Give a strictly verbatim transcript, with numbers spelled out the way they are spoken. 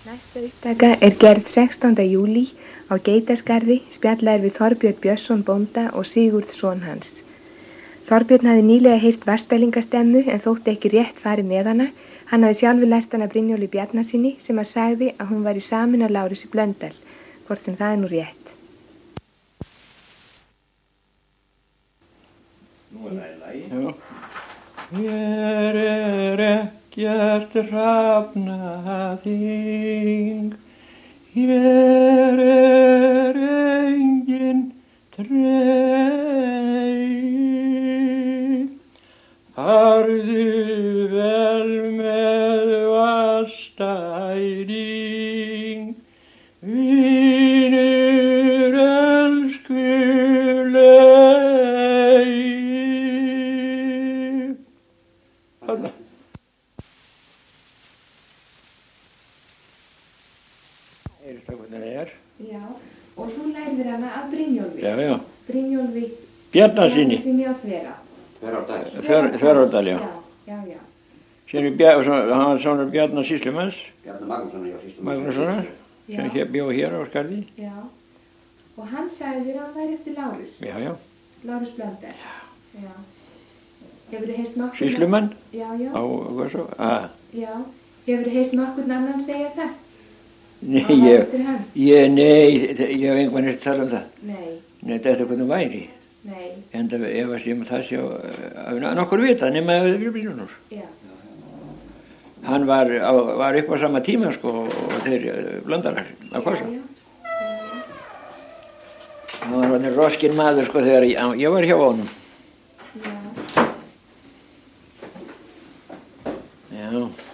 Næsta upptaka er gerð sextánda júlí á Geitaskarði, spjallað er við Þorbjörn Björnsson bónda og Sigurð son hans. Þorbjörn hafði nýlega heyrt Vestfirðingastemmu en þótti ekki rétt farið með hana. Hann hafði sjálfur lært hana Brynjólfi Bjarnasyni sem að sagði að hún væri samin af Lárusi Blöndal, hvort sem það er nú rétt. Nú er það í lagi. Já. Hér er ekkert hrafnaþing, hér er engin trey. Farðu vel með vastæring, vinur elskulegi. Þarna. Heyrist það hvernig það er? Já, og þú lærðir hana af Brynjólfi. Já, já. Brynjólfi Bjarnasyni. Bjarnasyni á Þverá. Þverrárdal. Þverrárdal, já. Já, já, já. Sem er Bjar, hann var sonur Bjarnar sýslumanns, Bjarni Magnússonar, já, sístum. Magnússonar, sem hér, bjó hér á Skarði. Já. Og hann sagði þér að hann væri eftir Lárus. Já, já. Lárus Blöndal. Já. Hefurðu heyrt nokkurn... Sýslumann Já, já. á, hvað svo, að, Já. Hefurðu heyrt nokkurn annan segja það? nei, Að hann ég, eftir hann? ég, nei, ég hef einhvern veginn tala um það. Nei, Nei, þetta er hvernig það væri. nei. En það, ef að sem það sé að nokkur vita, nema að það er Brynjólfur. Já. Hann var, á, var upp á sama tíma, sko, og þeir Blöndalar á Kvosa. Já, já. Hann var hann roskinn maður, sko, þegar ég, ég var hjá honum. Já. Já.